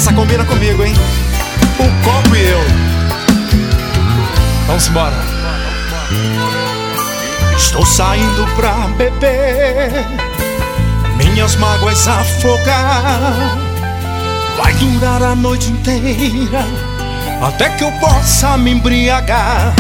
Essa combina comigo, hein? O copo e eu. Vamos embora. Estou saindo pra beber, minhas mágoas afogar. Vai durar a noite inteira, até que eu possa me embriagar.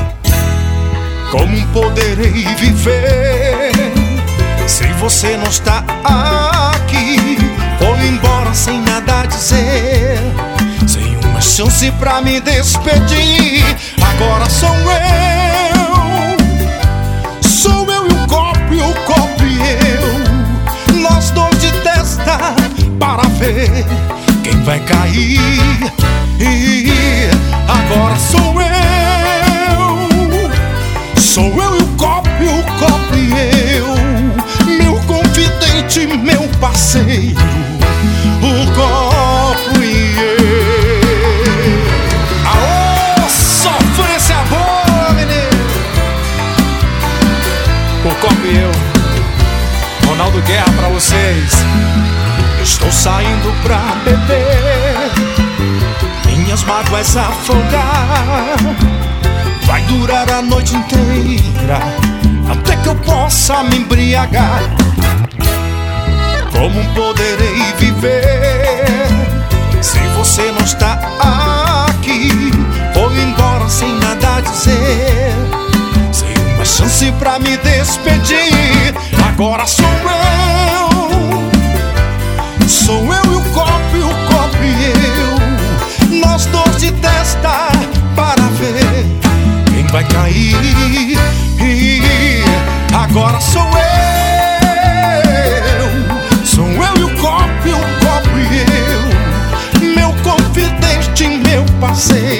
Como poderei viver se você não está aqui? Vou embora sem nada a dizer, sem uma chance pra me despedir. Agora sou eu e o copo e eu, nós dois de testa para ver quem vai cair. E agora sou eu e o copo e eu, meu confidente, meu parceiro, o copo e eu. Aô, sofrência boa, menino! O copo e eu, Ronaldo Guerra pra vocês. Estou saindo pra beber, minhas mágoas afogar. Vai durar a noite inteira, até que eu possa me embriagar. Como poderei viver se você não está aqui? Vou embora sem nada a dizer, sem uma chance pra me despedir. Agora sou eu e o copo e eu, nós dois de testa para ver quem vai cair. E agora sou eu e o copo e eu, meu confidente, meu parceiro,